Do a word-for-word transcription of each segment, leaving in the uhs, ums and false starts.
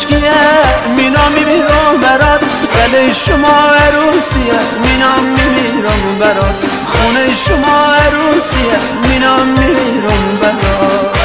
مشکیه مینا میمیرم برات، گله شما عروسیه مینا میمیرم برات، خونه شما عروسیه مینا میمیرم برات.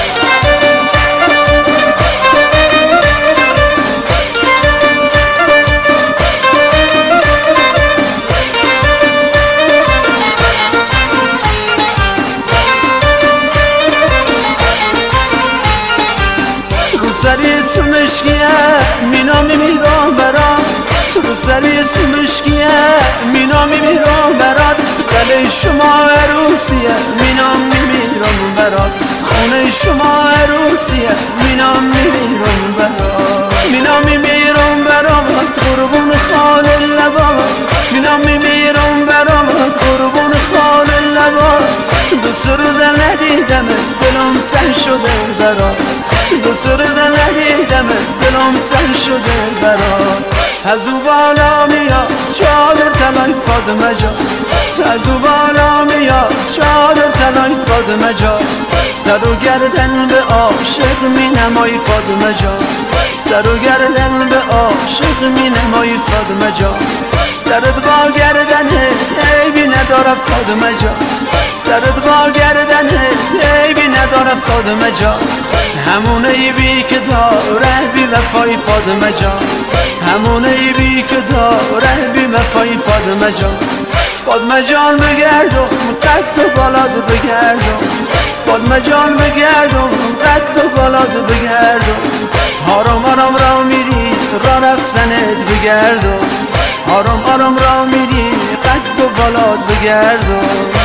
سری تو مشکیه مینا میمیرم برات، رو سری تو مشکیه مینا میمیرم برات، گله شما عروسیه مینا میمیرم برات، خونه شما عروسیه مینا میمیرم برات. مینا میمیرم برات قربون خال لبات، مینا میمیرم برات قربون خال لبات. دو سه روز ندیدم دلم تنگ شده برات، دو سه روز ندیدم دلم تنگ شده برات. از او بالا میاد چادر طلای فاطمه جان، از او بالا میاد چادر طلای فاطمه جان. سر و گردن به عاشق می نمایی فاطمه جان، سر و گردن به عاشق می نمایی فاطمه جان. سرت با گردنه عیبی نداره فاطمه جان، سرت با گردنه عیبی نداره فاطمه جان. همون عیبی که داره بی وفای فاطمه جان، همون عیبی که داره بی وفای فاطمه جان. فاطمه جان بگردم قد و بالاد بگردم، فاطمه جان بگردم قد و بالاد بگردم. آرام آرام را میری را رفتنت بگردم، آرام آرام را میری قد و بالاد بگردم.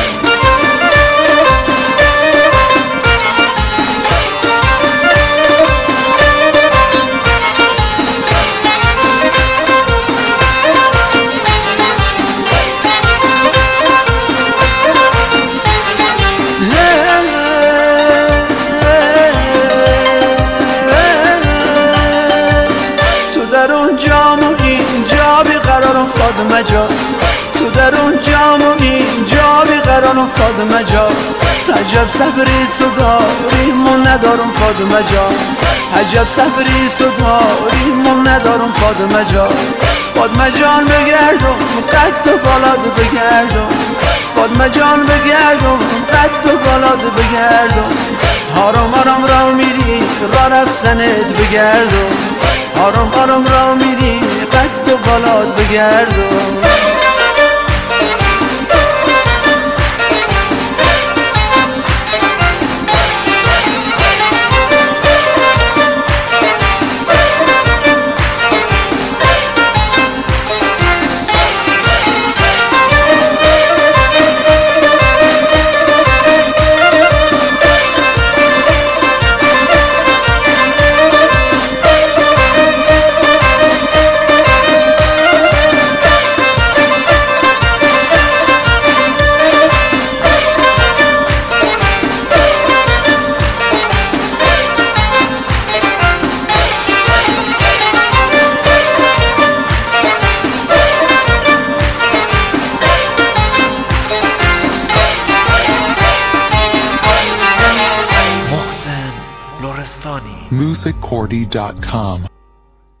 فاطمه جان تو در اون جام و اینجا بیقرارم فاطمه جان. عجب صبری تو داری من ندارم فاطمه جان، عجب صبری تو داری من ندارم فاطمه جان. فاطمه جان بگردم قد و بالاد بگردم، فاطمه جان بگردم قد و بالاد بگردم. آرام آرام را میری را رفتنت بگردم، آرام آرام را میری قد و بالاد بگردم. music cordy dot com